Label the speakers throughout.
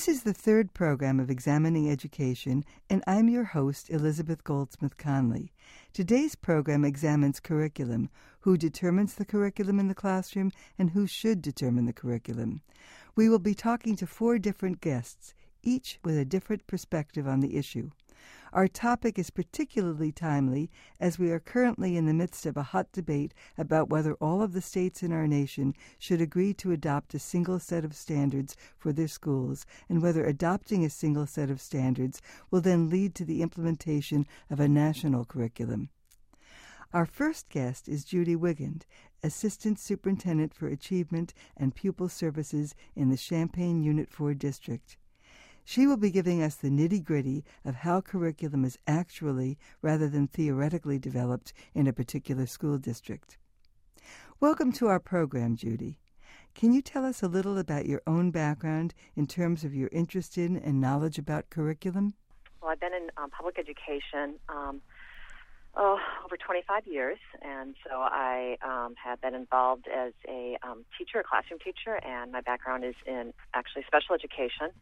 Speaker 1: This is the third program of Examining Education, and I'm your host, Elizabeth Goldsmith Conley. Today's program examines curriculum, who determines the curriculum in the classroom, and who should determine the curriculum. We will be talking to 4 different guests, each with a different perspective on the issue. Our topic is particularly timely as we are currently in the midst of a hot debate about whether all of the states in our nation should agree to adopt a single set of standards for their schools, and whether adopting a single set of standards will then lead to the implementation of a national curriculum. Our first guest is Judy Wigand, Assistant Superintendent for Achievement and Pupil Services in the Champaign Unit 4 District. She will be giving us the nitty-gritty of how curriculum is actually, rather than theoretically, developed in a particular school district. Welcome to our program, Judy. Can you tell us a little about your own background in terms of your interest in and knowledge about curriculum?
Speaker 2: Well, I've been in public education over 25 years, and so I have been involved as a teacher, a classroom teacher, and my background is in actually special education.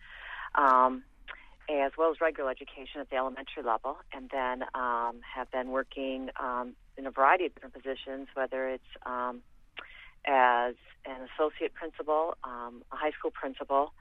Speaker 2: As well as regular education at the elementary level, and then have been working in a variety of different positions, whether it's as an associate principal, a high school principal,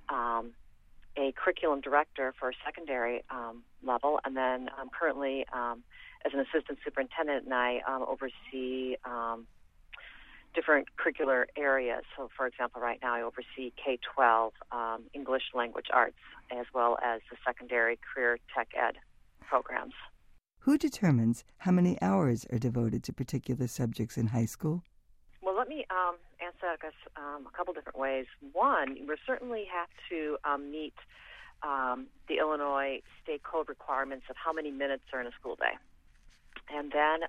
Speaker 2: a curriculum director for a secondary level, and then currently as an assistant superintendent, and I oversee different curricular areas. So, for example, right now I oversee K-12, English language arts, as well as the secondary career tech ed programs.
Speaker 1: Who determines how many hours are devoted to particular subjects in high school?
Speaker 2: Well, let me answer that, I guess, a couple different ways. One, we certainly have to meet the Illinois State Code requirements of how many minutes are in a school day. And then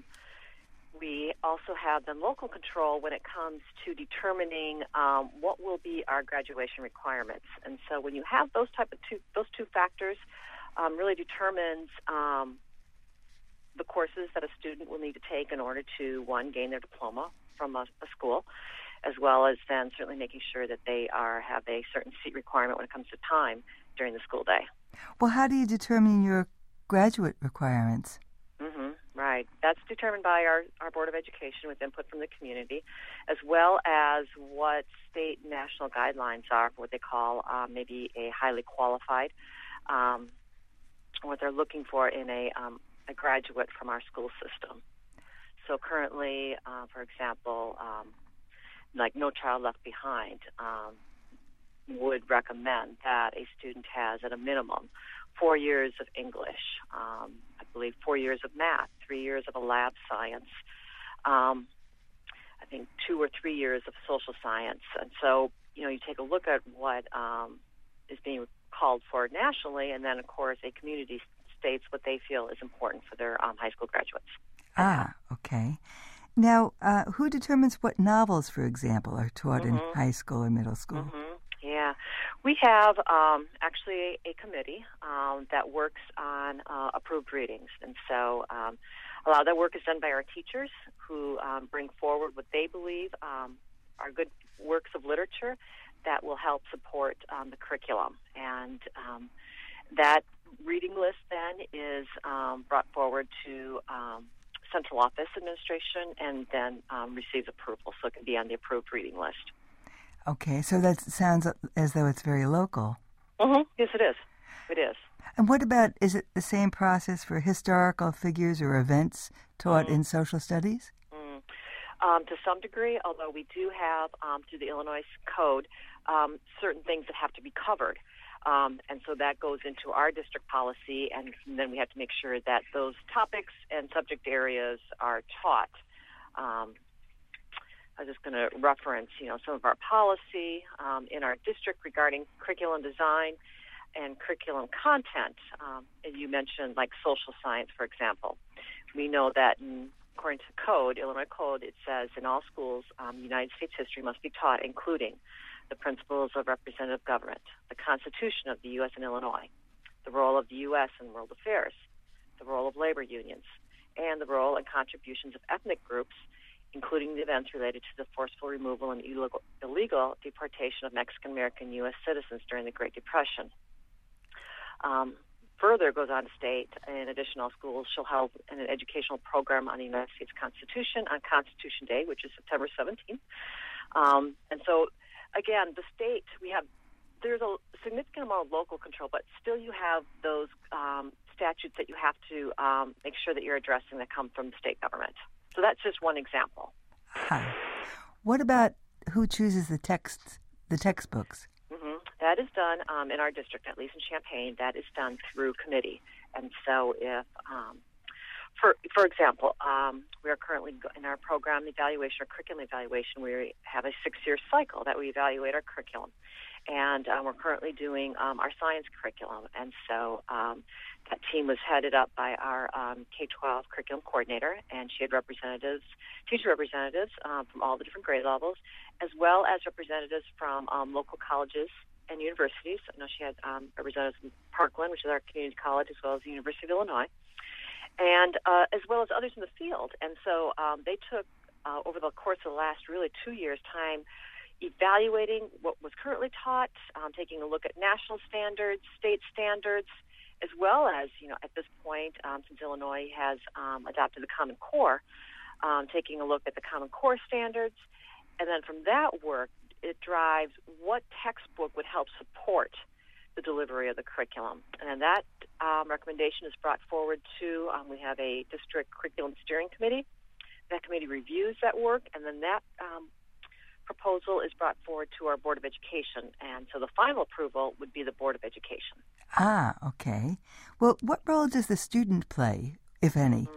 Speaker 2: we also have the local control when it comes to determining what will be our graduation requirements. And so when you have those two factors, really determines the courses that a student will need to take in order to, one, gain their diploma from a school, as well as then certainly making sure that they have a certain seat requirement when it comes to time during the school day.
Speaker 1: Well, how do you determine your graduate requirements?
Speaker 2: Right. That's determined by our Board of Education with input from the community, as well as what state and national guidelines are for what they call maybe a highly qualified, what they're looking for in a graduate from our school system. So currently, for example, like No Child Left Behind would recommend that a student has at a minimum 4 years of English, I believe 4 years of math, 3 years of a lab science, I think 2 or 3 years of social science. And so, you take a look at what is being called for nationally, and then, of course, a community states what they feel is important for their high school graduates.
Speaker 1: Okay. Now, who determines what novels, for example, are taught in high school or middle school?
Speaker 2: Yeah. We have actually a committee that works on approved readings. And so a lot of that work is done by our teachers who bring forward what they believe are good works of literature that will help support the curriculum. And that reading list then is brought forward to central office administration and then receives approval. So it can be on the approved reading list.
Speaker 1: Okay, so that sounds as though it's very local.
Speaker 2: Yes, it is. It is.
Speaker 1: And what about, is it the same process for historical figures or events taught in social studies?
Speaker 2: To some degree, although we do have, through the Illinois Code, certain things that have to be covered. And so that goes into our district policy, and then we have to make sure that those topics and subject areas are taught. I was just going to reference, some of our policy in our district regarding curriculum design and curriculum content. As you mentioned, like social science, for example. We know that according to code, Illinois Code, it says in all schools, United States history must be taught, including the principles of representative government, the Constitution of the U.S. and Illinois, the role of the U.S. in world affairs, the role of labor unions, and the role and contributions of ethnic groups including the events related to the forceful removal and illegal deportation of Mexican-American U.S. citizens during the Great Depression. Further, goes on to state, in addition, all schools shall hold an educational program on the United States Constitution on Constitution Day, which is September 17th. And so, again, the state, there's a significant amount of local control, but still you have those statutes that you have to make sure that you're addressing that come from the state government. So that's just one example.
Speaker 1: What about who chooses the textbooks?
Speaker 2: That is done in our district, at least in Champaign. That is done through committee. And so if, for example, we are currently in our program evaluation, or curriculum evaluation, we have a 6-year cycle that we evaluate our curriculum. And we're currently doing our science curriculum. And so that team was headed up by our K-12 curriculum coordinator, and she had teacher representatives from all the different grade levels, as well as representatives from local colleges and universities. I know she had representatives from Parkland, which is our community college, as well as the University of Illinois, and as well as others in the field. And so they took, over the course of the last really 2 years' time, evaluating what was currently taught, taking a look at national standards, state standards, as well as, at this point, since Illinois has adopted the Common Core, taking a look at the Common Core standards. And then from that work, it drives what textbook would help support the delivery of the curriculum. And then that recommendation is brought forward to, we have a district curriculum steering committee. That committee reviews that work, and then that proposal is brought forward to our Board of Education. And so the final approval would be the Board of Education.
Speaker 1: Okay. Well, what role does the student play, if any?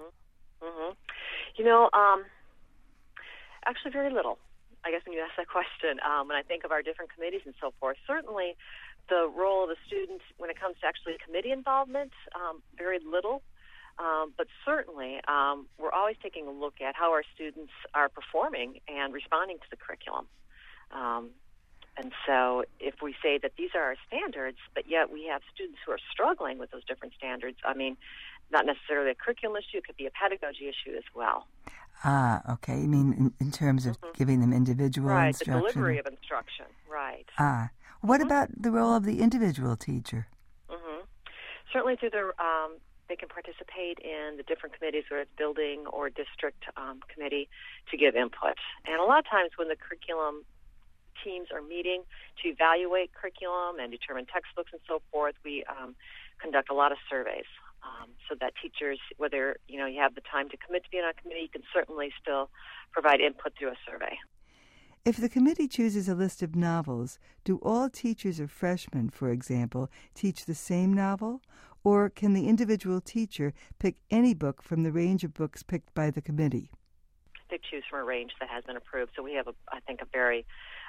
Speaker 2: Actually very little. I guess when you ask that question, when I think of our different committees and so forth, certainly the role of the student when it comes to actually committee involvement, very little. But certainly we're always taking a look at how our students are performing and responding to the curriculum. And so if we say that these are our standards, but yet we have students who are struggling with those different standards, not necessarily a curriculum issue, it could be a pedagogy issue as well.
Speaker 1: Okay. You mean in terms of giving them individual instruction?
Speaker 2: Right, the delivery of instruction, right.
Speaker 1: What about the role of the individual teacher?
Speaker 2: Certainly through they can participate in the different committees, whether it's building or district committee, to give input. And a lot of times when the curriculum teams are meeting to evaluate curriculum and determine textbooks and so forth, we conduct a lot of surveys. So that teachers, whether you have the time to commit to being on a committee, you can certainly still provide input through a survey.
Speaker 1: If the committee chooses a list of novels, do all teachers of freshmen, for example, teach the same novel? Or can the individual teacher pick any book from the range of books picked by the committee?
Speaker 2: They choose from a range that has been approved. So we have, I think, a very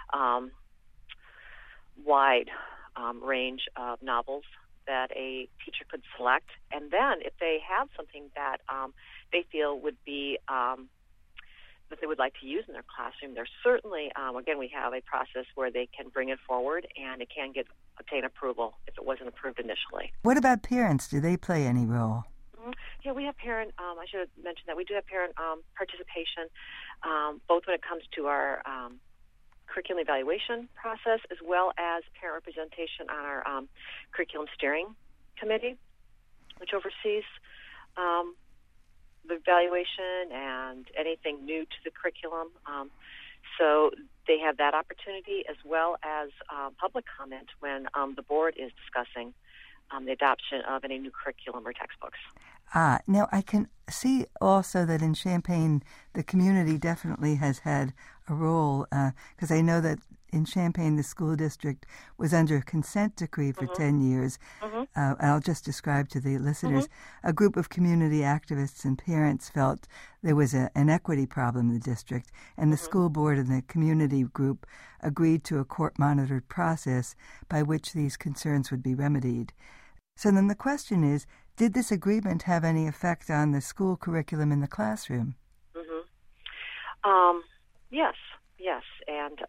Speaker 2: wide range of novels that a teacher could select. And then if they have something that they feel would be that they would like to use in their classroom, there's certainly, again, we have a process where they can bring it forward and it can obtain approval if it wasn't approved initially.
Speaker 1: What about parents? Do they play any role?
Speaker 2: Yeah, we have parent, I should have mentioned that we do have parent participation, both when it comes to our curriculum evaluation process as well as parent representation on our curriculum steering committee, which oversees the evaluation and anything new to the curriculum. So they have that opportunity as well as public comment when the board is discussing the adoption of any new curriculum or textbooks.
Speaker 1: Now I can see also that in Champaign, the community definitely has had a role, because I know that in Champaign, the school district was under a consent decree for 10 years. I'll just describe to the listeners. A group of community activists and parents felt there was an equity problem in the district, and the school board and the community group agreed to a court-monitored process by which these concerns would be remedied. So then the question is, did this agreement have any effect on the school curriculum in the classroom? Yes, and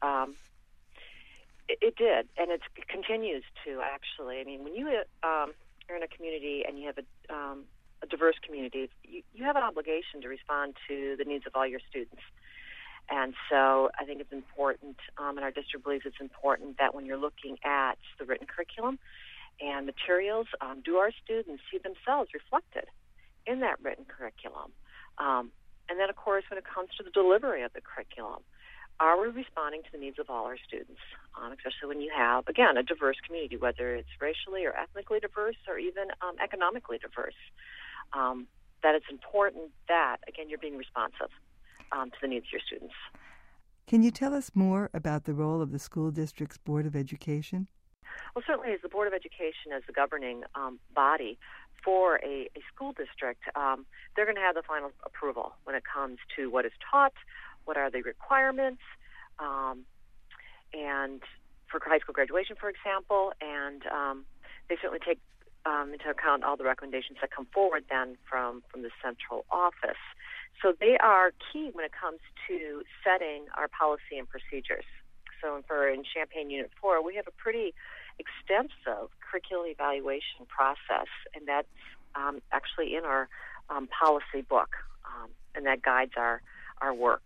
Speaker 1: it did, and it continues to, actually. I mean, when you are in a community and you have a diverse community, you have an obligation to respond to the needs of all your students.
Speaker 2: And so I think it's important, and our district believes it's important that when you're looking at the written curriculum and materials, do our students see themselves reflected in that written curriculum? And then, of course, when it comes to the delivery of the curriculum, are we responding to the needs of all our students, especially when you have, again, a diverse community, whether it's racially or ethnically diverse or even economically diverse? That it's important that, again, you're being responsive to the needs of your students.
Speaker 1: Can you tell us more about the role of the school district's Board of Education?
Speaker 2: Well, certainly as the Board of Education, as the governing body for a school district, they're going to have the final approval when it comes to what is taught, what are the requirements, and for high school graduation, for example, and they certainly take into account all the recommendations that come forward then from the central office. So they are key when it comes to setting our policy and procedures. So in Champaign Unit 4, we have a pretty extensive curricular evaluation process, and that's actually in our policy book, and that guides our work.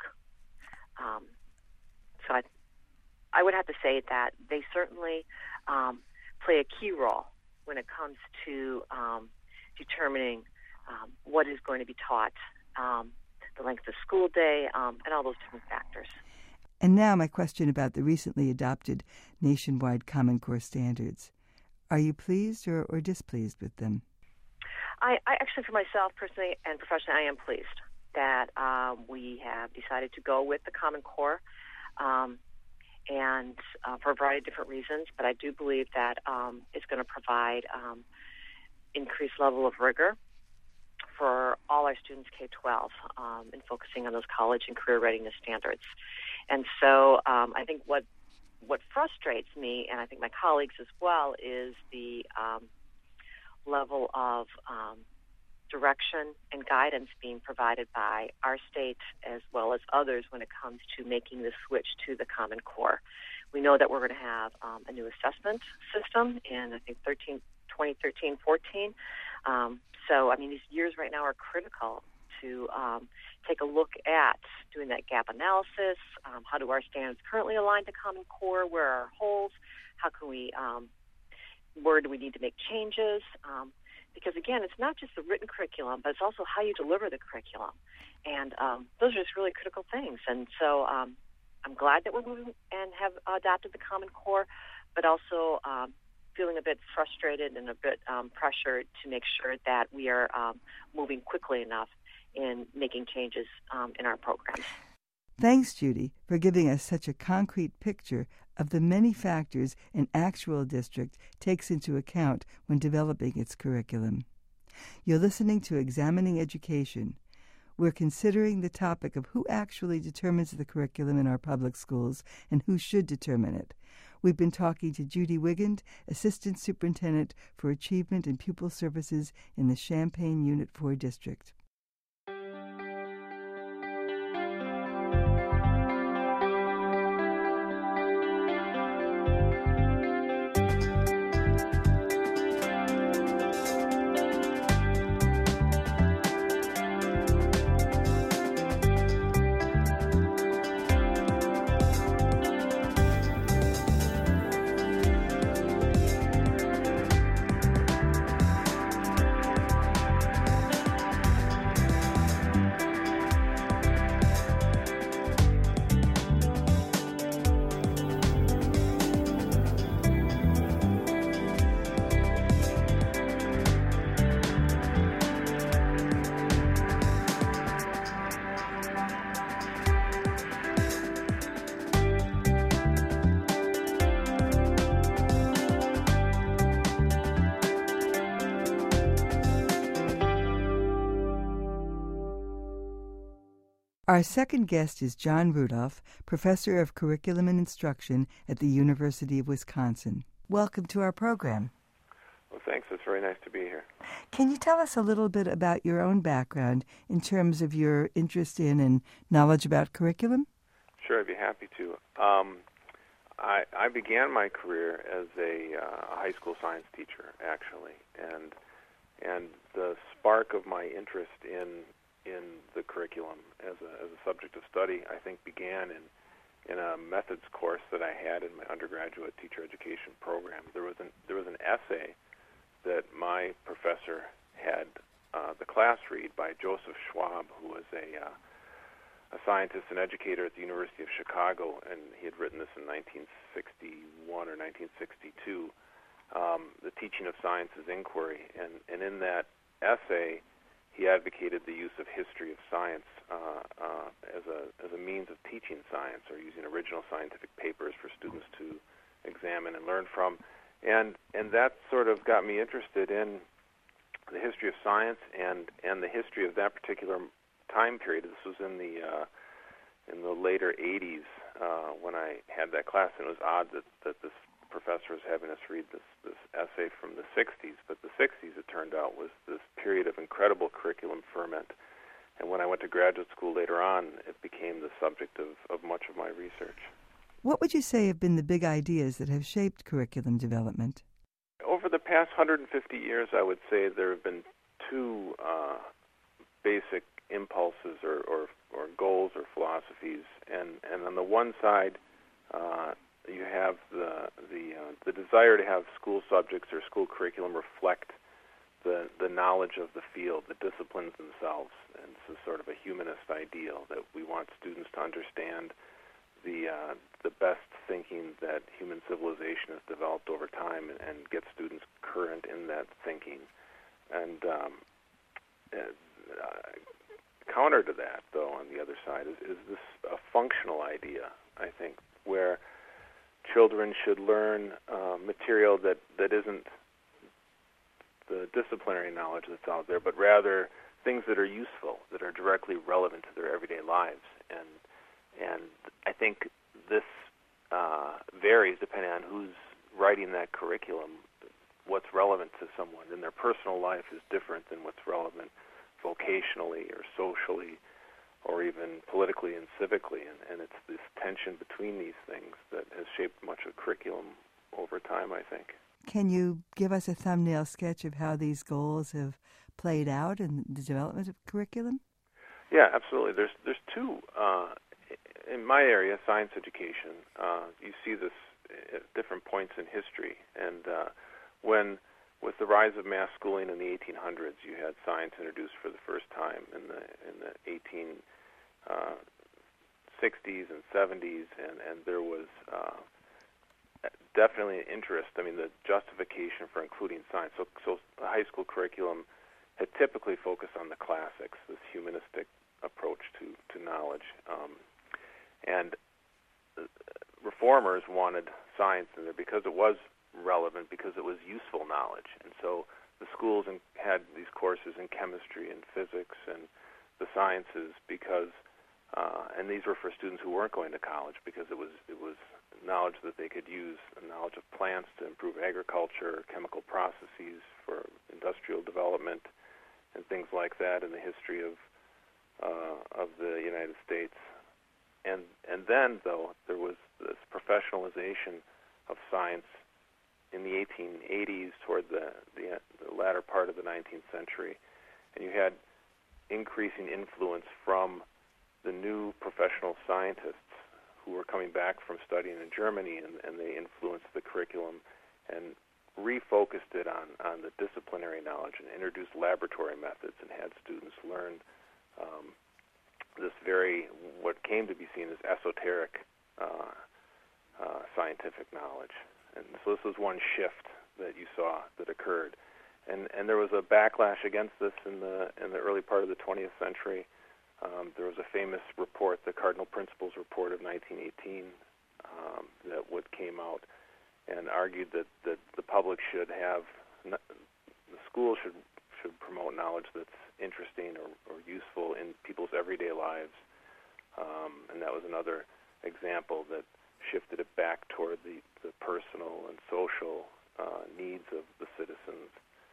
Speaker 2: So I would have to say that they certainly play a key role when it comes to determining what is going to be taught, the length of school day, and all those different factors.
Speaker 1: And now my question about the recently adopted nationwide Common Core standards. Are you pleased or displeased with them?
Speaker 2: I actually, for myself personally and professionally, I am pleased that we have decided to go with the Common Core, and for a variety of different reasons. But I do believe that it's going to provide increased level of rigor for all our students K-12 in focusing on those college and career readiness standards. And so I think what frustrates me, and I think my colleagues as well, is the level of direction and guidance being provided by our state as well as others when it comes to making the switch to the Common Core. We know that we're going to have a new assessment system in, I think, 2013-14. So, I mean, these years right now are critical to take a look at doing that gap analysis. How do our standards currently align to Common Core? Where are our holes? How can we, where do we need to make changes? Because, again, it's not just the written curriculum, but it's also how you deliver the curriculum. And those are just really critical things. And so I'm glad that we're moving and have adopted the Common Core, but also feeling a bit frustrated and a bit pressured to make sure that we are moving quickly enough in making changes in our programs.
Speaker 1: Thanks, Judy, for giving us such a concrete picture of the many factors an actual district takes into account when developing its curriculum. You're listening to Examining Education. We're considering the topic of who actually determines the curriculum in our public schools and who should determine it. We've been talking to Judy Wigand, Assistant Superintendent for Achievement and Pupil Services in the Champaign Unit 4 District. Our second guest is John Rudolph, Professor of Curriculum and Instruction at the University of Wisconsin. Welcome to our program.
Speaker 3: Well, thanks. It's very nice to be here.
Speaker 1: Can you tell us a little bit about your own background in terms of your interest in and knowledge about curriculum?
Speaker 3: Sure, I'd be happy to. I began my career as a high school science teacher, actually, and the spark of my interest in in the curriculum as a subject of study, I think began in a methods course that I had in my undergraduate teacher education program. There was an essay that my professor had the class read by Joseph Schwab, who was a scientist and educator at the University of Chicago, and he had written this in 1961 or 1962, The Teaching of Science as Inquiry. And in that essay, he advocated the use of history of science as a means of teaching science, or using original scientific papers for students to examine and learn from. And that sort of got me interested in the history of science and the history of that particular time period. This was in the later 80s when I had that class, and it was odd that this professor was having us read this essay from the 60s. But the 60s, it turned out, was this period of incredible curriculum ferment. And when I went to graduate school later on, it became the subject of much of my research.
Speaker 1: What would you say have been the big ideas that have shaped curriculum development?
Speaker 3: Over the past 150 years, I would say there have been two basic impulses or goals or philosophies. And on the one side, you have the desire to have school subjects or school curriculum reflect the knowledge of the field, the disciplines themselves. And this is sort of a humanist ideal that we want students to understand the best thinking that human civilization has developed over time, and get students current in that thinking. And counter to that, though, on the other side, is this a functional idea, I think, where children should learn material that isn't the disciplinary knowledge that's out there, but rather things that are useful, that are directly relevant to their everyday lives. And I think this varies depending on who's writing that curriculum. What's relevant to someone in their personal life is different than what's relevant vocationally or socially or even politically and civically. And it's this tension between these things that has shaped much of curriculum over time, I think.
Speaker 1: Can you give us a thumbnail sketch of how these goals have played out in the development of curriculum?
Speaker 3: Yeah, absolutely. There's two. In my area, science education, you see this at different points in history. And with the rise of mass schooling in the 1800s, you had science introduced for the first time in the 1860s and 70s, and there was definitely an interest. I mean, the justification for including science. So the high school curriculum had typically focused on the classics, this humanistic approach to knowledge. And reformers wanted science in there because it was relevant, because it was useful knowledge. And so the schools had these courses in chemistry and physics and the sciences because, and these were for students who weren't going to college, because it was knowledge that they could use, knowledge of plants to improve agriculture, chemical processes for industrial development, and things like that in the history of the United States. And then, though, there was this professionalization of science in the 1880s toward the latter part of the 19th century, and you had increasing influence from the new professional scientists who were coming back from studying in Germany, and they influenced the curriculum and refocused it on the disciplinary knowledge and introduced laboratory methods and had students learn this what came to be seen as esoteric scientific knowledge. And so this was one shift that you saw that occurred. And there was a backlash against this in the early part of the 20th century. There was a famous report, the Cardinal Principles Report of 1918, that came out and argued that the public should have, the schools should promote knowledge that's interesting or useful in people's everyday lives. And that was another example that shifted it back toward the personal and social needs of the citizens.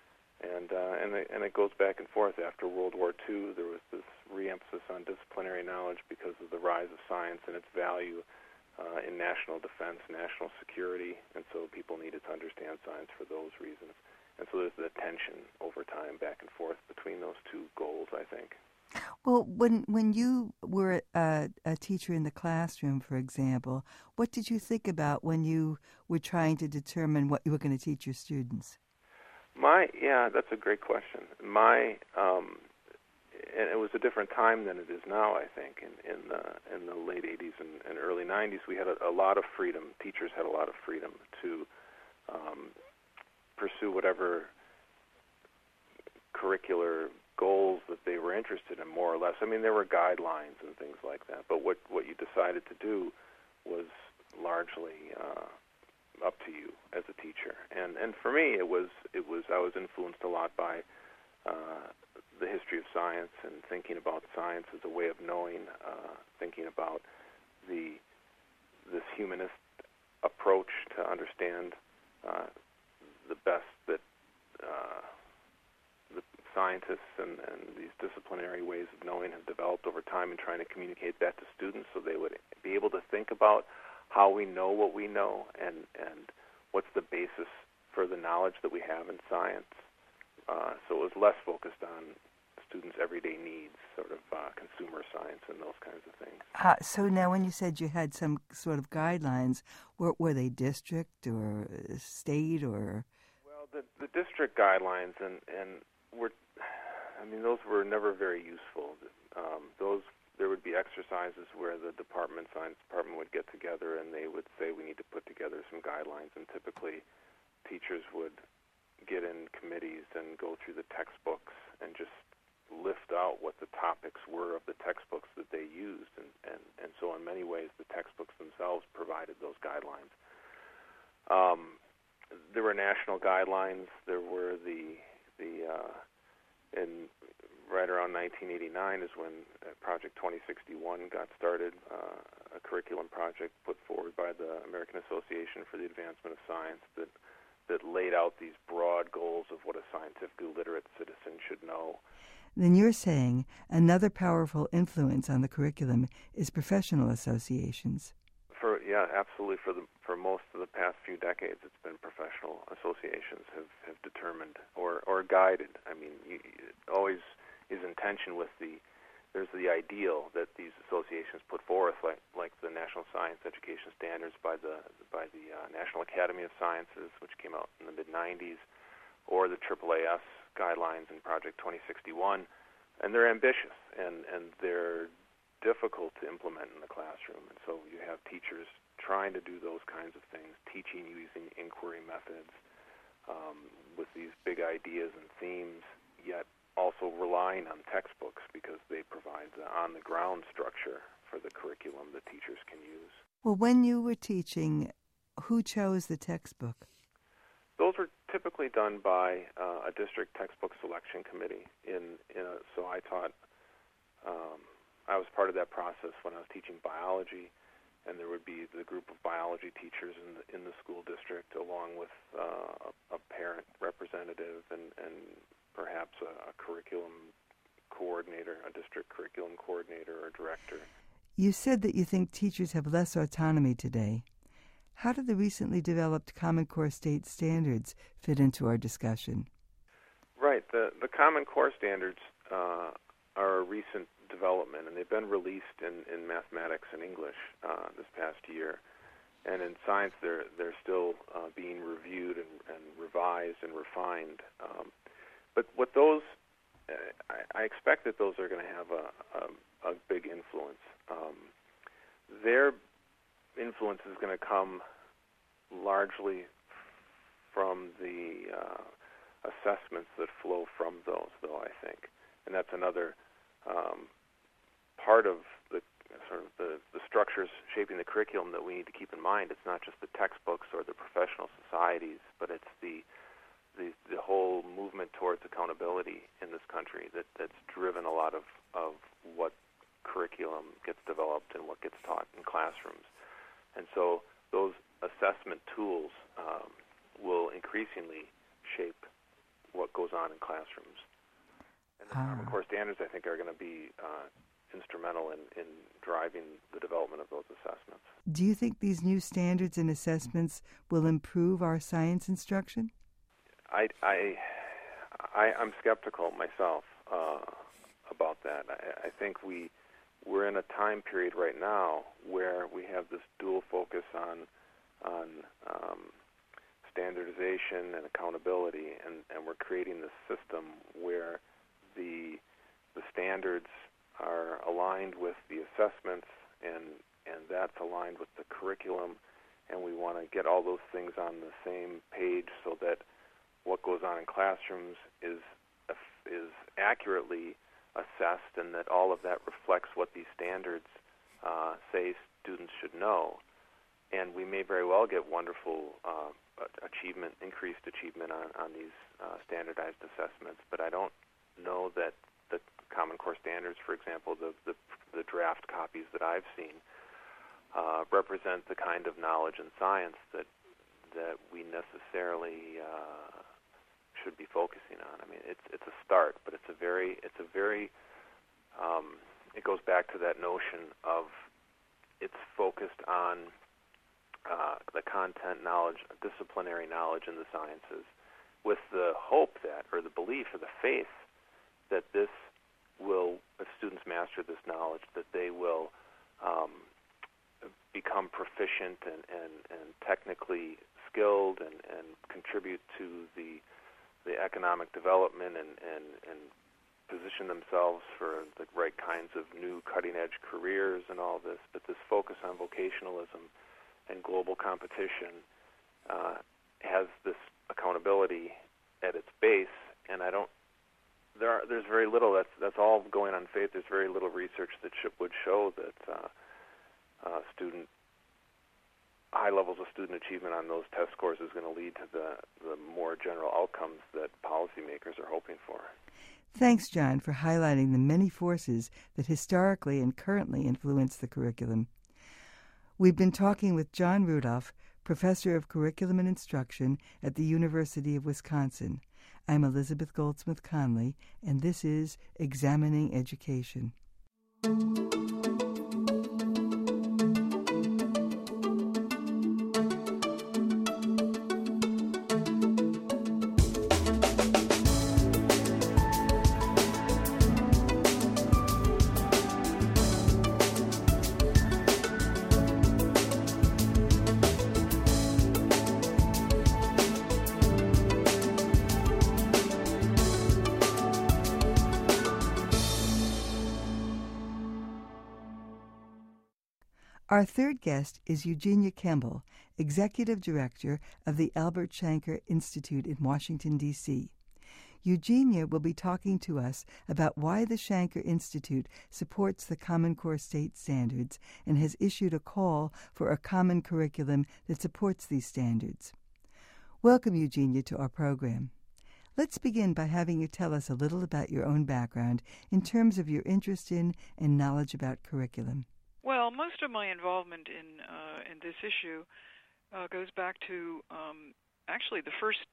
Speaker 3: And it goes back and forth. After World War II, there was this re-emphasis on disciplinary knowledge because of the rise of science and its value in national defense, national security, and so people needed to understand science for those reasons. And so there's the tension over time back and forth between those two goals, I think.
Speaker 1: Well, when you were a teacher in the classroom, for example, what did you think about when you were trying to determine what you were going to teach your students?
Speaker 3: That's a great question. And it was a different time than it is now. I think in the late '80s and early '90s, we had a lot of freedom. Teachers had a lot of freedom to pursue whatever curricular goals that they were interested in, more or less. I mean, there were guidelines and things like that, but what you decided to do was largely up to you as a teacher. And for me, it was I was influenced a lot by the history of science and thinking about science as a way of knowing, thinking about this humanist approach to understand the best that the scientists and these disciplinary ways of knowing have developed over time, and trying to communicate that to students so they would be able to think about how we know what we know and what's the basis for the knowledge that we have in science. So it was less focused on students' everyday needs, sort of consumer science and those kinds of things.
Speaker 1: So now when you said you had some sort of guidelines, were they district or state or?
Speaker 3: Well, the district guidelines and those were never very useful. There would be exercises where the science department would get together and they would say we need to put together some guidelines, and typically teachers would get in committees and go through the textbooks and just lift out what the topics were of the textbooks that they used, and so in many ways the textbooks themselves provided those guidelines. There were national guidelines. There were right around 1989 is when Project 2061 got started, a curriculum project put forward by the American Association for the Advancement of Science that laid out these broad goals of what a scientifically literate citizen should know.
Speaker 1: Then you're saying another powerful influence on the curriculum is professional associations.
Speaker 3: Absolutely. For most of the past few decades, it's been professional associations have determined or guided. I mean, it always is in tension with there's the ideal that these associations put forth, like the National Science Education Standards by the National Academy of Sciences, which came out in the mid-'90s, or the AAAS guidelines in Project 2061, and they're ambitious and they're difficult to implement in the classroom. And so you have teachers trying to do those kinds of things, teaching using inquiry methods with these big ideas and themes, yet also relying on textbooks because they provide the on-the-ground structure for the curriculum that teachers can use.
Speaker 1: Well, when you were teaching, who chose the textbook?
Speaker 3: Those were typically done by a district textbook selection committee. So I taught. I was part of that process when I was teaching biology, and there would be the group of biology teachers in the school district, along with a parent representative and perhaps a curriculum coordinator, a district curriculum coordinator or director.
Speaker 1: You said that you think teachers have less autonomy today. How do the recently developed Common Core state standards fit into our discussion?
Speaker 3: Right. The Common Core standards are a recent development, and they've been released in mathematics and English this past year. And in science, they're still being reviewed and revised and refined. But what those, I expect that those are going to have a big influence. Their influence is going to come largely from the assessments that flow from those, though, I think. And that's another part of the structures shaping the curriculum that we need to keep in mind. It's not just the textbooks or the professional societies, but it's the whole movement towards accountability in this country that's driven a lot of what curriculum gets developed and what gets taught in classrooms. And so those assessment tools will increasingly shape what goes on in classrooms. And the Common Core standards, I think, are going to be instrumental in driving the development of those assessments.
Speaker 1: Do you think these new standards and assessments will improve our science instruction?
Speaker 3: I'm skeptical myself about that. I think we're in a time period right now where we have this dual focus on standardization and accountability, and we're creating this system where the standards are aligned with the assessments, and that's aligned with the curriculum, and we want to get all those things on the same page so that what goes on in classrooms is accurately assessed, and that all of that reflects what these standards say students should know. And we may very well get wonderful increased achievement on these standardized assessments, but I don't know that the Common Core standards, for example, the draft copies that I've seen, represent the kind of knowledge and science that we necessarily should be focusing on. I mean, it's a start, but it goes back to that notion of it's focused on the content knowledge, disciplinary knowledge in the sciences, with the hope that, or the belief, or the faith that this will, if students master this knowledge, that they will become proficient and technically skilled and contribute to the economic development and position themselves for the right kinds of new cutting-edge careers and all this. But this focus on vocationalism and global competition has this accountability at its base, and there's very little that's all going on faith. There's very little research that would show that high levels of student achievement on those test scores is going to lead to the more general outcomes that policymakers are hoping for.
Speaker 1: Thanks, John, for highlighting the many forces that historically and currently influence the curriculum. We've been talking with John Rudolph, Professor of Curriculum and Instruction at the University of Wisconsin. I'm Elizabeth Goldsmith Conley, and this is Examining Education. Our third guest is Eugenia Kemble, Executive Director of the Albert Shanker Institute in Washington, D.C. Eugenia will be talking to us about why the Shanker Institute supports the Common Core state standards and has issued a call for a common curriculum that supports these standards. Welcome, Eugenia, to our program. Let's begin by having you tell us a little about your own background in terms of your interest in and knowledge about curriculum.
Speaker 4: Well, most of my involvement in this issue goes back to actually the first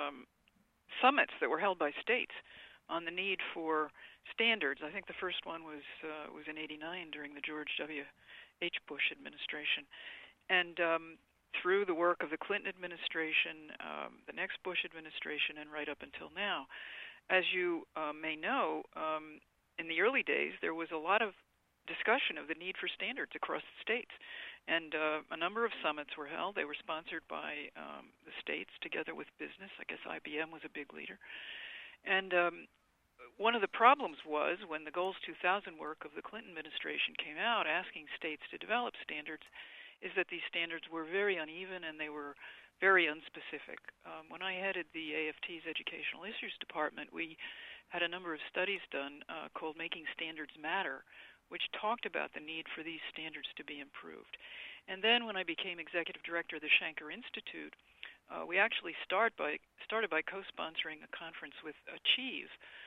Speaker 4: summits that were held by states on the need for standards. I think the first one was in '89 during the George W.H. Bush administration, and through the work of the Clinton administration, the next Bush administration, and right up until now, as you may know, in the early days there was a lot of discussion of the need for standards across the states. And a number of summits were held. They were sponsored by the states together with business. I guess IBM was a big leader. And one of the problems was when the Goals 2000 work of the Clinton administration came out asking states to develop standards, is that these standards were very uneven and they were very unspecific. When I headed the AFT's Educational Issues Department, we had a number of studies done called Making Standards Matter, which talked about the need for these standards to be improved. And then when I became executive director of the Shanker Institute, we actually started by co-sponsoring a conference with Achieve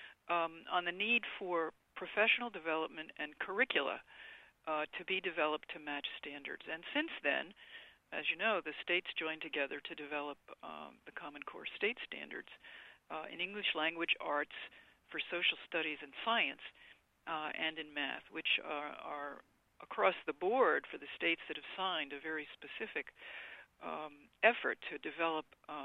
Speaker 4: on the need for professional development and curricula to be developed to match standards. And since then, as you know, the states joined together to develop the Common Core state standards in English language arts, for social studies and science, and in math, which are across the board for the states that have signed a very specific effort to develop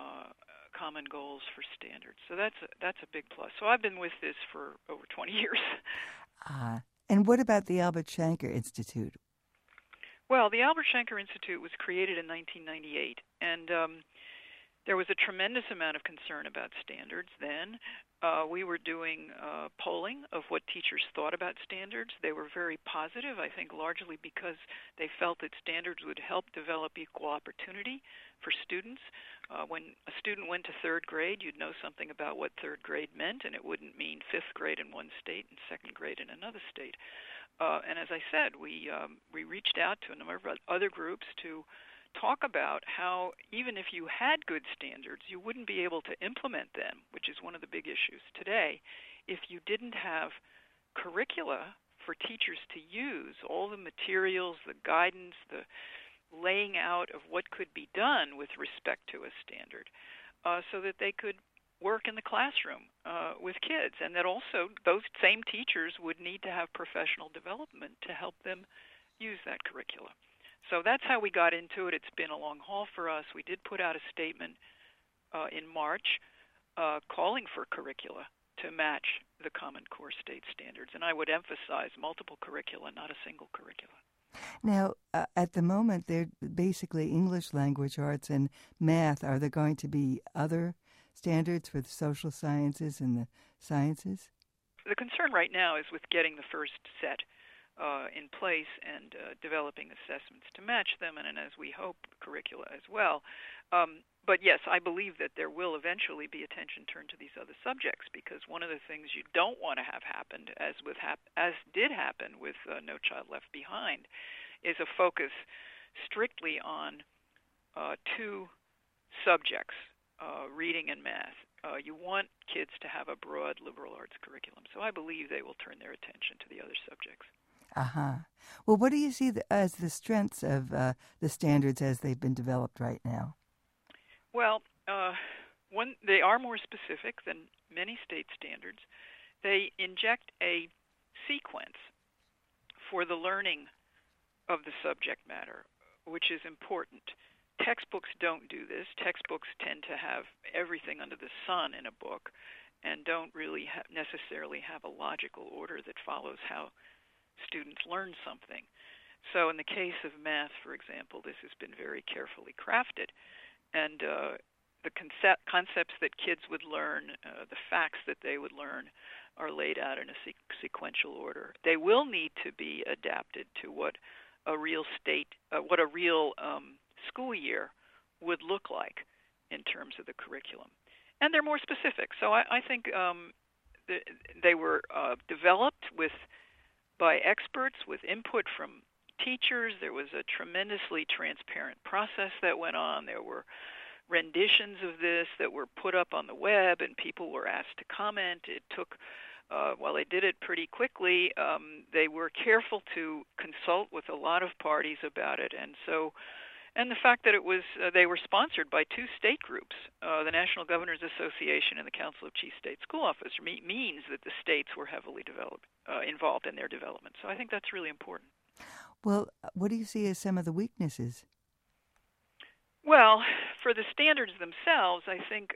Speaker 4: common goals for standards. So that's a big plus. So I've been with this for over 20 years.
Speaker 1: And what about the Albert Shanker Institute?
Speaker 4: Well, the Albert Shanker Institute was created in 1998, and there was a tremendous amount of concern about standards then. We were doing polling of what teachers thought about standards. They were very positive, I think largely because they felt that standards would help develop equal opportunity for students. When a student went to third grade, you'd know something about what third grade meant, and it wouldn't mean fifth grade in one state and second grade in another state. And as I said, we reached out to a number of other groups to talk about how even if you had good standards, you wouldn't be able to implement them, which is one of the big issues today, if you didn't have curricula for teachers to use, all the materials, the guidance, the laying out of what could be done with respect to a standard, so that they could work in the classroom with kids, and that also those same teachers would need to have professional development to help them use that curricula. So that's how we got into it. It's been a long haul for us. We did put out a statement in March calling for curricula to match the Common Core state standards, and I would emphasize multiple curricula, not a single curricula.
Speaker 1: Now, at the moment, they're basically English language arts and math. Are there going to be other standards for the social sciences and the sciences?
Speaker 4: The concern right now is with getting the first set in place and developing assessments to match them, and as we hope, curricula as well. But yes, I believe that there will eventually be attention turned to these other subjects, because one of the things you don't want to have happened, as did happen with No Child Left Behind, is a focus strictly on two subjects, reading and math. You want kids to have a broad liberal arts curriculum, so I believe they will turn their attention to the other subjects.
Speaker 1: Well, what do you see as the strengths of the standards as they've been developed right now?
Speaker 4: Well, they are more specific than many state standards. They inject a sequence for the learning of the subject matter, which is important. Textbooks don't do this. Textbooks tend to have everything under the sun in a book and don't really necessarily have a logical order that follows how students learn something. So in the case of math, for example, this has been very carefully crafted. And the concepts that kids would learn, the facts that they would learn, are laid out in a sequential order. They will need to be adapted to what a real school year would look like in terms of the curriculum. And they're more specific. So I think they were developed by experts with input from teachers. There was a tremendously transparent process that went on. There were renditions of this that were put up on the web, and people were asked to comment. It took, while they did it pretty quickly, they were careful to consult with a lot of parties about it. And the fact that they were sponsored by two state groups, the National Governors Association and the Council of Chief State School Officers, means that the states were heavily involved in their development. So I think that's really important.
Speaker 1: Well, what do you see as some of the weaknesses?
Speaker 4: Well, for the standards themselves, I think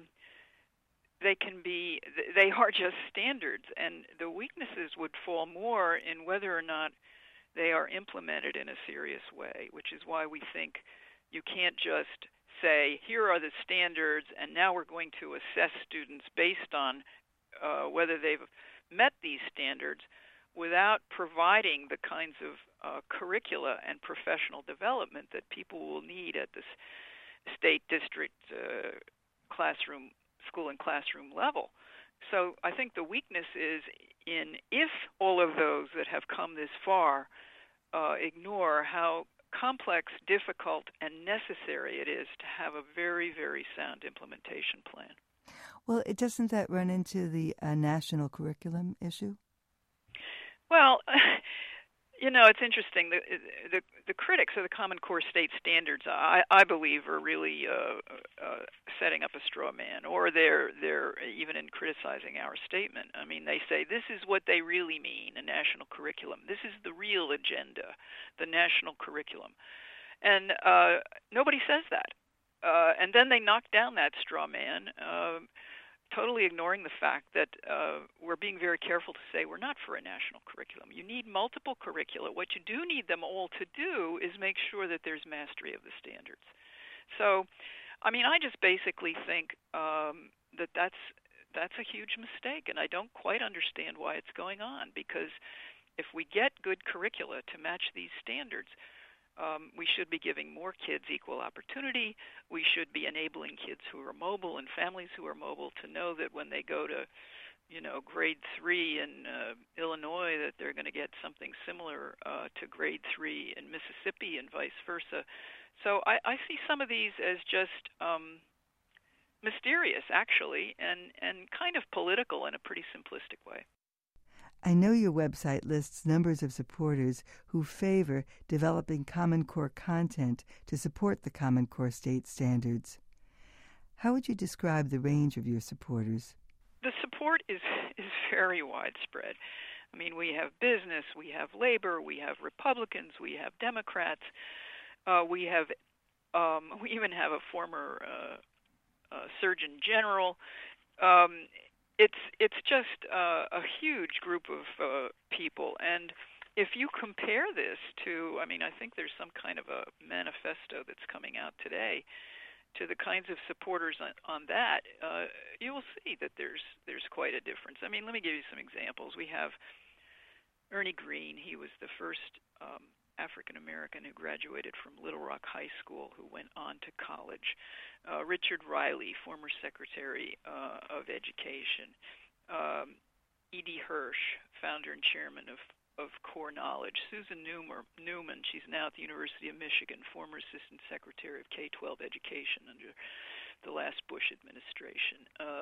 Speaker 4: they are just standards, and the weaknesses would fall more in whether or not they are implemented in a serious way, which is why we think you can't just say, here are the standards, and now we're going to assess students based on whether they've met these standards, without providing the kinds of curricula and professional development that people will need at the state, district, school and classroom level. So I think the weakness is if all of those that have come this far ignore how complex, difficult, and necessary it is to have a very, very sound implementation plan.
Speaker 1: Well, doesn't that run into the national curriculum issue?
Speaker 4: Well, it's interesting. The critics of the Common Core state standards, I believe, are really setting up a straw man, or they're even in criticizing our statement. I mean, they say this is what they really mean, a national curriculum. This is the real agenda, the national curriculum. And nobody says that. And then they knock down that straw man, totally ignoring the fact that we're being very careful to say we're not for a national curriculum. You need multiple curricula. What you do need them all to do is make sure that there's mastery of the standards. So, I mean, I just basically think that that's a huge mistake, and I don't quite understand why it's going on, because if we get good curricula to match these standards, we should be giving more kids equal opportunity. We should be enabling kids who are mobile and families who are mobile to know that when they go to, grade 3 in Illinois, that they're going to get something similar to grade 3 in Mississippi and vice versa. So I see some of these as just mysterious, actually, and kind of political in a pretty simplistic way.
Speaker 1: I know your website lists numbers of supporters who favor developing Common Core content to support the Common Core state standards. How would you describe the range of your supporters?
Speaker 4: The support is very widespread. I mean, we have business, we have labor, we have Republicans, we have Democrats, we even have a former Surgeon General. It's just a huge group of people, and if you compare this to, I mean, I think there's some kind of a manifesto that's coming out today, to the kinds of supporters on that, you will see that there's quite a difference. I mean, let me give you some examples. We have Ernie Green. He was the first African American who graduated from Little Rock High School, who went on to college. Richard Riley, former Secretary of Education. Edie Hirsch, founder and chairman of Core Knowledge. Susan Newman, she's now at the University of Michigan, former Assistant Secretary of K-12 Education under the last Bush administration.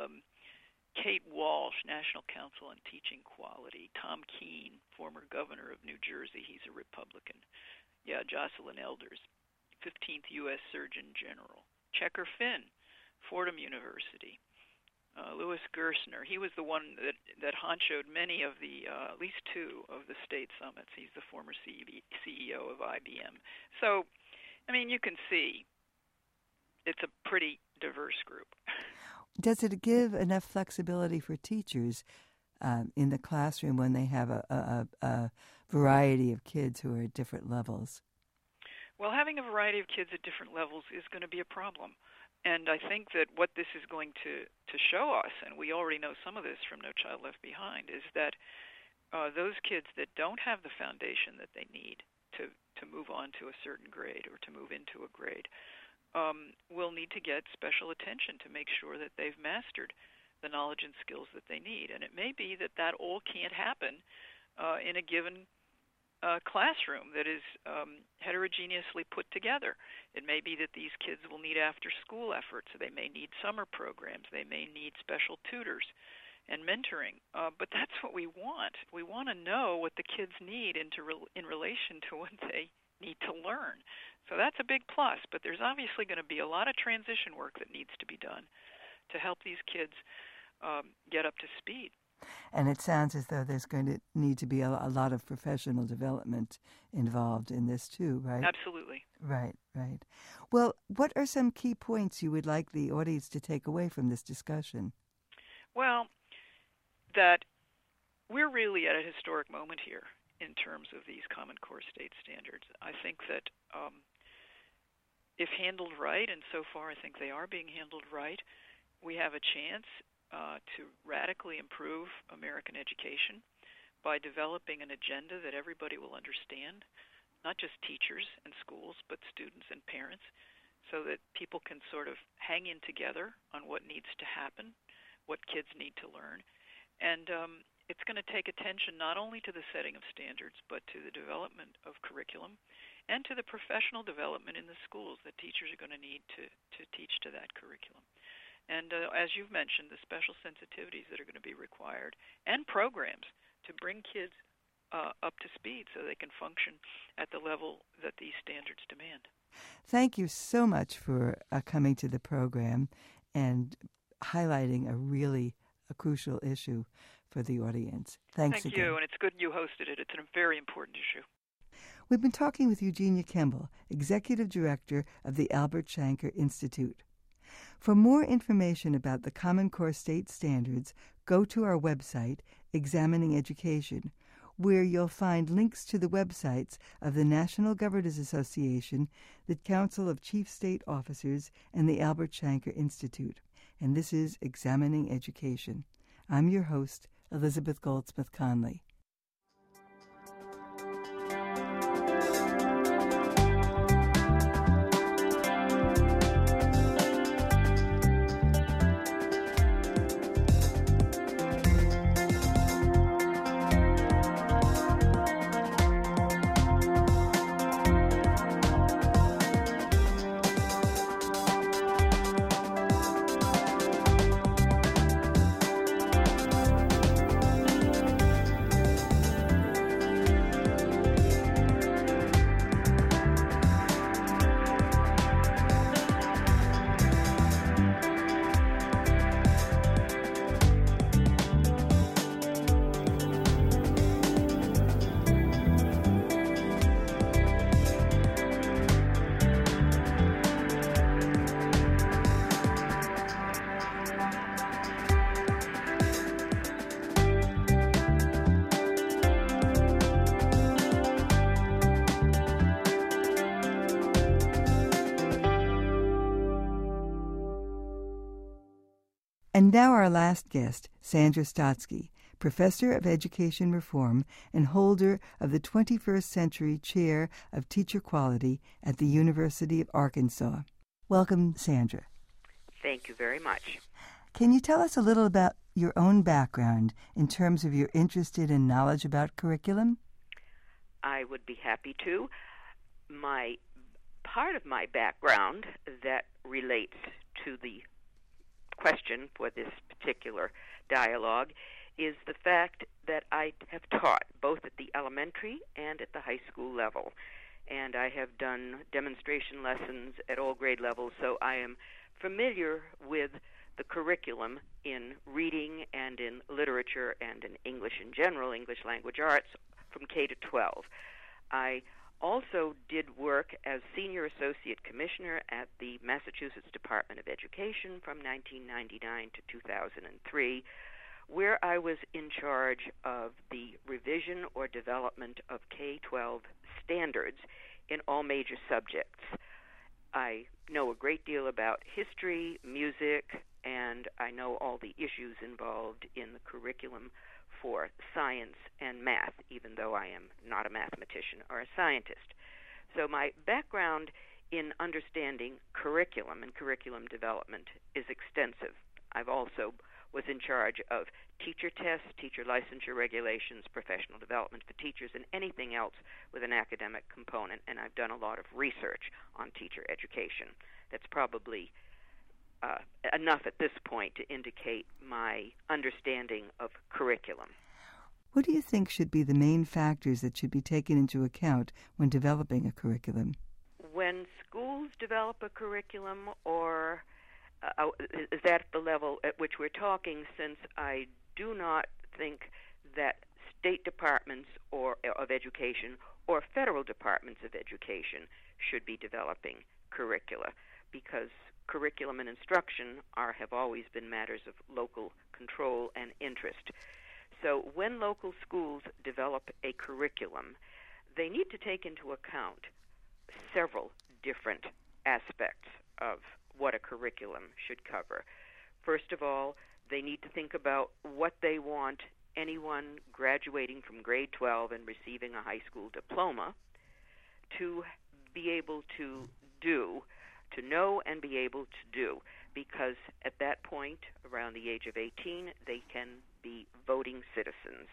Speaker 4: Kate Walsh, National Council on Teaching Quality. Tom Keene, former governor of New Jersey. He's a Republican. Yeah, Jocelyn Elders, 15th U.S. Surgeon General. Checker Finn, Fordham University. Louis Gerstner, he was the one that honchoed many of the, at least 2 of the state summits. He's the former CEO of IBM. So, I mean, you can see it's a pretty diverse group.
Speaker 1: Does it give enough flexibility for teachers in the classroom when they have a variety of kids who are at different levels?
Speaker 4: Well, having a variety of kids at different levels is going to be a problem. And I think that what this is going to show us, and we already know some of this from No Child Left Behind, is that those kids that don't have the foundation that they need to move on to a certain grade or to move into a grade will need to get special attention to make sure that they've mastered the knowledge and skills that they need. And it may be that all can't happen in a given classroom that is heterogeneously put together. It may be that these kids will need after-school efforts. They may need summer programs. They may need special tutors and mentoring. But that's what we want. We want to know what the kids need in relation to what they need to learn. So that's a big plus. But there's obviously going to be a lot of transition work that needs to be done to help these kids get up to speed.
Speaker 1: And it sounds as though there's going to need to be a lot of professional development involved in this too, right?
Speaker 4: Absolutely.
Speaker 1: Right. Well, what are some key points you would like the audience to take away from this discussion?
Speaker 4: Well, that we're really at a historic moment here in terms of these Common Core state standards. I think that if handled right, and so far I think they are being handled right, we have a chance to radically improve American education by developing an agenda that everybody will understand, not just teachers and schools, but students and parents, so that people can sort of hang in together on what needs to happen, what kids need to learn. And it's going to take attention not only to the setting of standards, but to the development of curriculum and to the professional development in the schools that teachers are going to need to teach to that curriculum. And as you've mentioned, the special sensitivities that are going to be required and programs to bring kids up to speed so they can function at the level that these standards demand.
Speaker 1: Thank you so much for coming to the program and highlighting a crucial issue for the audience. Thank
Speaker 4: you, and it's good you hosted it. It's a very important issue.
Speaker 1: We've been talking with Eugenia Kemble, Executive Director of the Albert Shanker Institute. For more information about the Common Core state standards, go to our website, Examining Education, where you'll find links to the websites of the National Governors Association, the Council of Chief State Officers, and the Albert Shanker Institute. And this is Examining Education. I'm your host, Elizabeth Goldsmith Conley. And now our last guest, Sandra Stotsky, Professor of Education Reform and holder of the 21st Century Chair of Teacher Quality at the University of Arkansas. Welcome, Sandra.
Speaker 5: Thank you very much.
Speaker 1: Can you tell us a little about your own background in terms of your interest in knowledge about curriculum?
Speaker 5: I would be happy to. Part of my background that relates to the question for this particular dialogue is the fact that I have taught both at the elementary and at the high school level. And I have done demonstration lessons at all grade levels, so I am familiar with the curriculum in reading and in literature and in English in general, English language arts, from K to 12. I also did work as Senior Associate Commissioner at the Massachusetts Department of Education from 1999 to 2003, where I was in charge of the revision or development of K-12 standards in all major subjects. I know a great deal about history, music, and I know all the issues involved in the curriculum for science and math, even though I am not a mathematician or a scientist. So my background in understanding curriculum and curriculum development is extensive. I've also was in charge of teacher tests, teacher licensure regulations, professional development for teachers, and anything else with an academic component, and I've done a lot of research on teacher education. That's probably enough at this point to indicate my understanding of curriculum.
Speaker 1: What do you think should be the main factors that should be taken into account when developing a curriculum?
Speaker 5: When schools develop a curriculum, or is that the level at which we're talking, since I do not think that state departments of education or federal departments of education should be developing curricula, because curriculum and instruction have always been matters of local control and interest. So when local schools develop a curriculum, they need to take into account several different aspects of what a curriculum should cover. First of all, they need to think about what they want anyone graduating from grade 12 and receiving a high school diploma to be able to do, to know and be able to do, because at that point, around the age of 18, they can be voting citizens.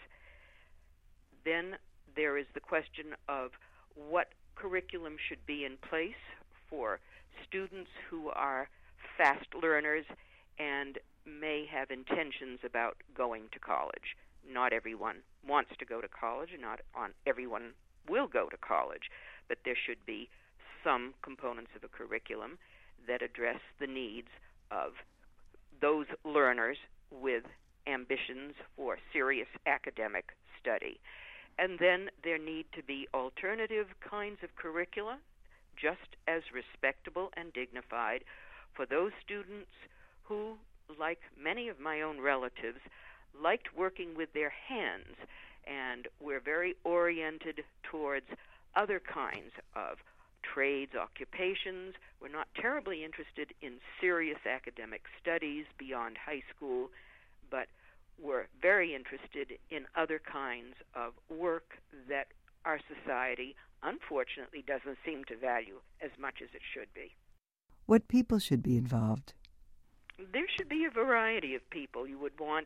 Speaker 5: Then there is the question of what curriculum should be in place for students who are fast learners and may have intentions about going to college. Not everyone wants to go to college, and not everyone will go to college, but there should be some components of a curriculum that address the needs of those learners with ambitions for serious academic study. And then there need to be alternative kinds of curricula, just as respectable and dignified, for those students who, like many of my own relatives, liked working with their hands, and we're very oriented towards other kinds of trades, occupations. We're not terribly interested in serious academic studies beyond high school, but we're very interested in other kinds of work that our society, unfortunately, doesn't seem to value as much as it should be.
Speaker 1: What people should be involved?
Speaker 5: There should be a variety of people. You would want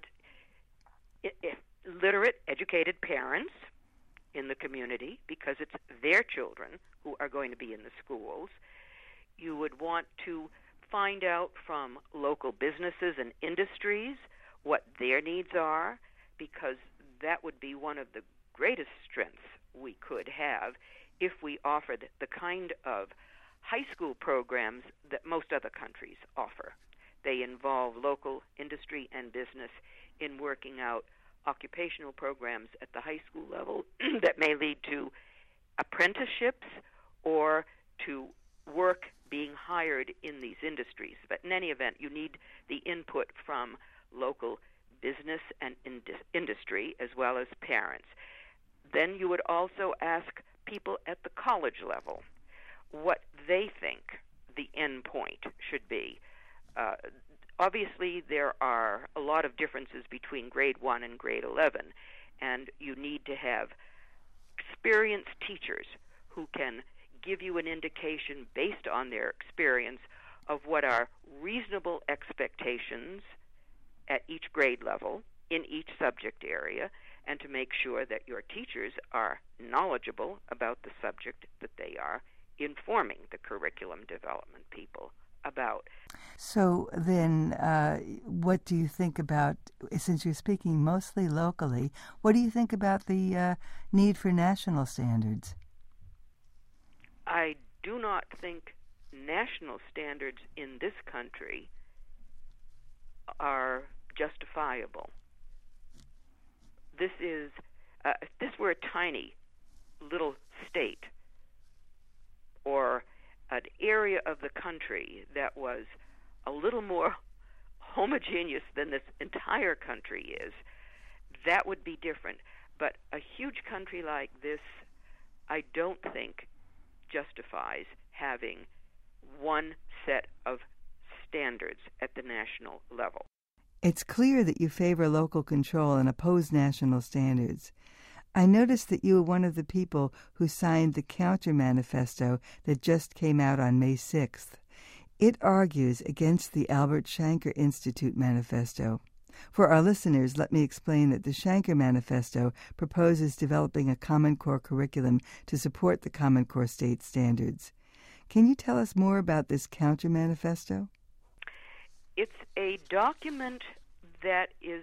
Speaker 5: literate, educated parents in the community, because it's their children who are going to be in the schools. You would want to find out from local businesses and industries what their needs are, because that would be one of the greatest strengths we could have if we offered the kind of high school programs that most other countries offer. They involve local industry and business in working out occupational programs at the high school level that may lead to apprenticeships or to work being hired in these industries. But in any event, you need the input from local business and industry as well as parents. Then you would also ask people at the college level what they think the end point should be. Obviously, there are a lot of differences between grade 1 and grade 11, and you need to have experienced teachers who can give you an indication based on their experience of what are reasonable expectations at each grade level in each subject area, and to make sure that your teachers are knowledgeable about the subject that they are informing the curriculum development people about.
Speaker 1: So then, what do you think about, since you're speaking mostly locally, what do you think about the need for national standards?
Speaker 5: I do not think national standards in this country are justifiable. This is, if this were a tiny little state or an area of the country that was a little more homogeneous than this entire country is, that would be different. But a huge country like this, I don't think justifies having one set of standards at the national level.
Speaker 1: It's clear that you favor local control and oppose national standards. I noticed that you were one of the people who signed the Counter Manifesto that just came out on May 6th. It argues against the Albert Shanker Institute Manifesto. For our listeners, let me explain that the Shanker Manifesto proposes developing a Common Core curriculum to support the Common Core state standards. Can you tell us more about this Counter Manifesto?
Speaker 5: It's a document that is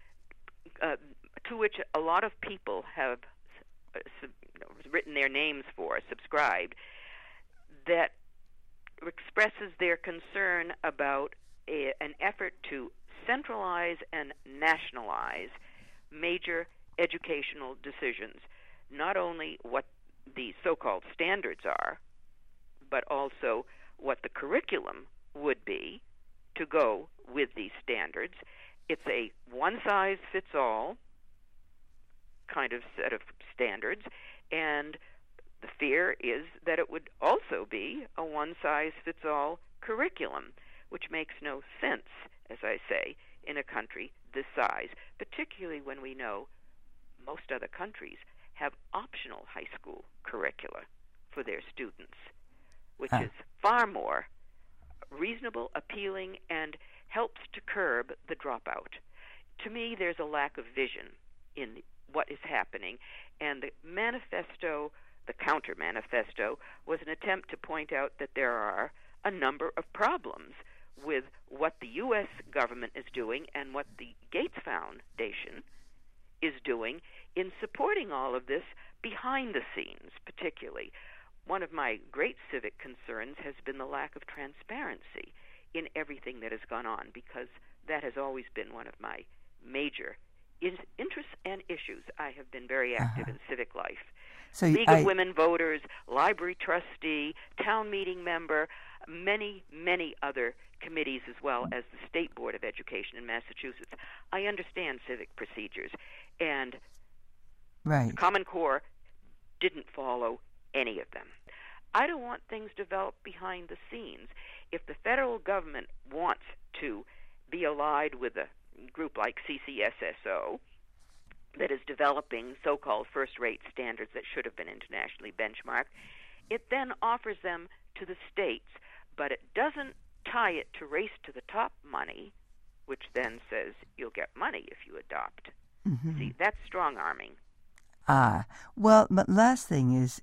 Speaker 5: to which a lot of people have written their names for, subscribed, that expresses their concern about an effort to centralize and nationalize major educational decisions, not only what the so-called standards are, but also what the curriculum would be to go with these standards. It's a one-size-fits-all kind of set of standards, and the fear is that it would also be a one-size-fits-all curriculum, which makes no sense, as I say, in a country this size, particularly when we know most other countries have optional high school curricula for their students, which is far more reasonable, appealing, and helps to curb the dropout. To me, there's a lack of vision in what is happening, and the manifesto, the Counter Manifesto, was an attempt to point out that there are a number of problems with what the U.S. government is doing and what the Gates Foundation is doing in supporting all of this behind the scenes, particularly. One of my great civic concerns has been the lack of transparency in everything that has gone on, because that has always been one of my major interests and issues. I have been very active in civic life.
Speaker 1: So
Speaker 5: League of Women Voters, library trustee, town meeting member, many, many other committees as well as the State Board of Education in Massachusetts. I understand civic procedures, and
Speaker 1: right.
Speaker 5: the Common Core didn't follow any of them. I don't want things developed behind the scenes. If the federal government wants to be allied with a group like CCSSO that is developing so-called first-rate standards that should have been internationally benchmarked, it then offers them to the states, but it doesn't tie it to race to the top money, which then says you'll get money if you adopt. Mm-hmm. See, that's strong-arming.
Speaker 1: Well, but last thing is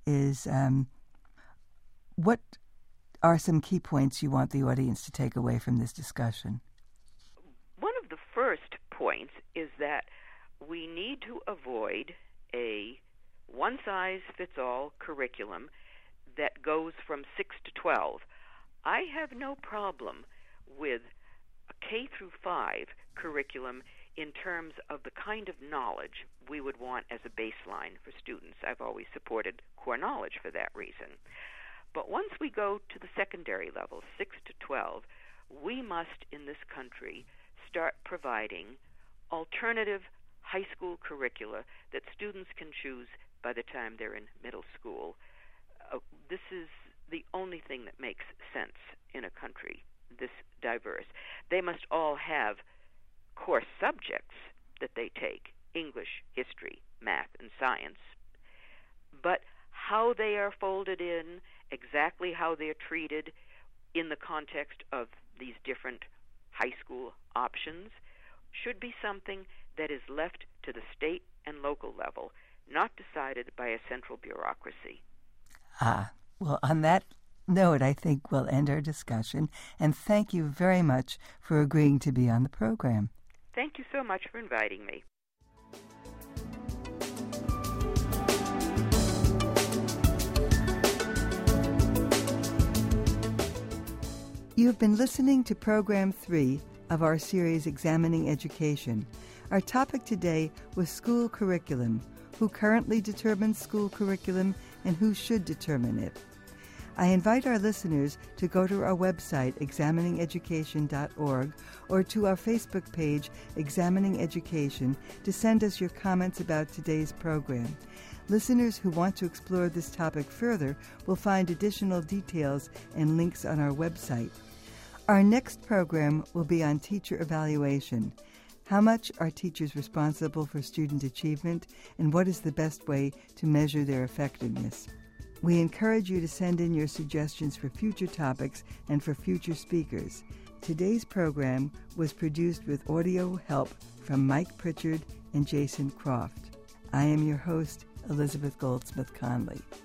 Speaker 1: what are some key points you want the audience to take away from this discussion?
Speaker 5: One of the first points is that we need to avoid a one-size-fits-all curriculum that goes from 6 to 12. I have no problem with a K through 5 curriculum in terms of the kind of knowledge we would want as a baseline for students. I've always supported core knowledge for that reason. But once we go to the secondary level, 6 to 12, we must, in this country, start providing alternative high school curricula that students can choose by the time they're in middle school. This is the only thing that makes sense in a country this diverse. They must all have core subjects that they take, English, history, math, and science. But how they are folded in, exactly how they're treated in the context of these different high school options should be something that is left to the state and local level, not decided by a central bureaucracy.
Speaker 1: Well, on that note, I think we'll end our discussion, and thank you very much for agreeing to be on the program.
Speaker 5: Thank you so much for inviting me.
Speaker 1: You have been listening to Program 3 of our series Examining Education. Our topic today was school curriculum, who currently determines school curriculum and who should determine it. I invite our listeners to go to our website, examiningeducation.org, or to our Facebook page, Examining Education, to send us your comments about today's program. Listeners who want to explore this topic further will find additional details and links on our website. Our next program will be on teacher evaluation. How much are teachers responsible for student achievement, and what is the best way to measure their effectiveness? We encourage you to send in your suggestions for future topics and for future speakers. Today's program was produced with audio help from Mike Pritchard and Jason Croft. I am your host, Elizabeth Goldsmith Conley.